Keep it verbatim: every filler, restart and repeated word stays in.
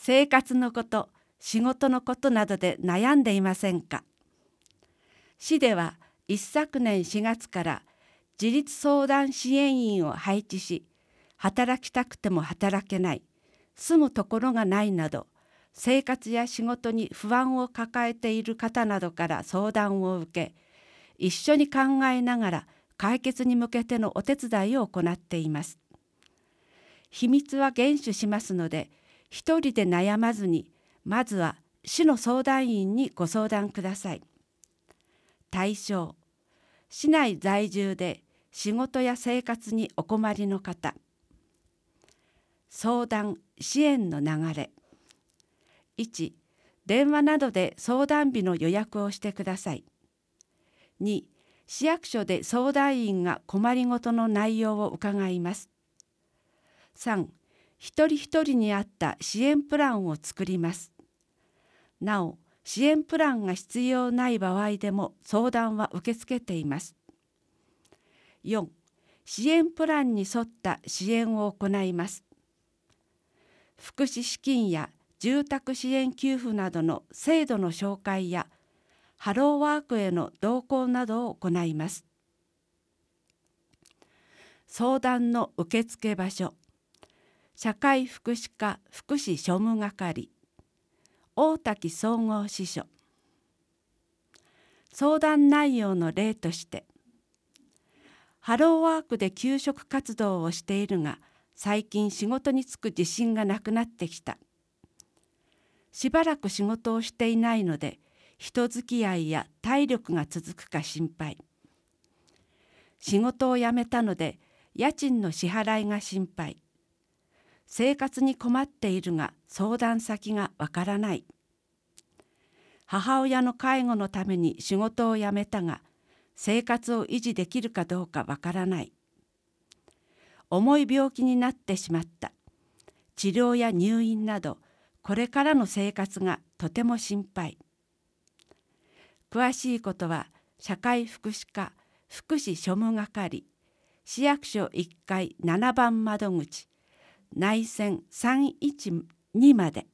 生活のこと、仕事のことなどで悩んでいませんか？市では一昨年しがつから自立相談支援員を配置し、働きたくても働けない、住むところがないなど、生活や仕事に不安を抱えている方などから相談を受け、一緒に考えながら解決に向けてのお手伝いを行っています。秘密は厳守しますので、一人で悩まずに、まずは市の相談員にご相談ください。対象、市内在住で仕事や生活にお困りの方。相談・支援の流れ。いち、電話などで相談日の予約をしてください。に、市役所で相談員が困りごとの内容を伺います。さん、一人一人に合った支援プランを作ります。なお、支援プランが必要ない場合でも相談は受け付けています。よん、支援プランに沿った支援を行います。福祉資金や住宅支援給付などの制度の紹介やハローワークへの同行などを行います。相談の受付場所、社会福祉課福祉庶務係、大滝総合支所。相談内容の例として、ハローワークで給食活動をしているが、最近仕事に就く自信がなくなってきた。しばらく仕事をしていないので、人付き合いや体力が続くか心配。仕事を辞めたので、家賃の支払いが心配。生活に困っているが、相談先がわからない。母親の介護のために仕事を辞めたが、生活を維持できるかどうかわからない。重い病気になってしまった。治療や入院など、これからの生活がとても心配。詳しいことは、社会福祉課福祉庶務係、市役所いっかいななばん窓口、内線さんいちにまで。